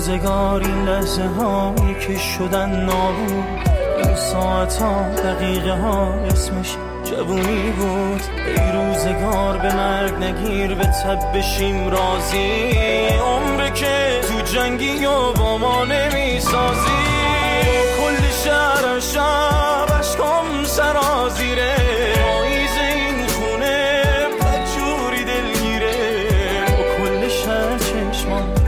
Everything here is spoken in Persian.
روزگار این لحظه هایی که شدن نابود، این ساعت ها دقیقه ها اسمش جوونی بود. ای روزگار به مرگ نگیر، به تب بشیم راضی، عمره که تو جنگی و با ما نمی سازی. کل شهر شب عشقام سرازیره، پاییز این خونه بدجوری دلگیره، با کل شهر چشمان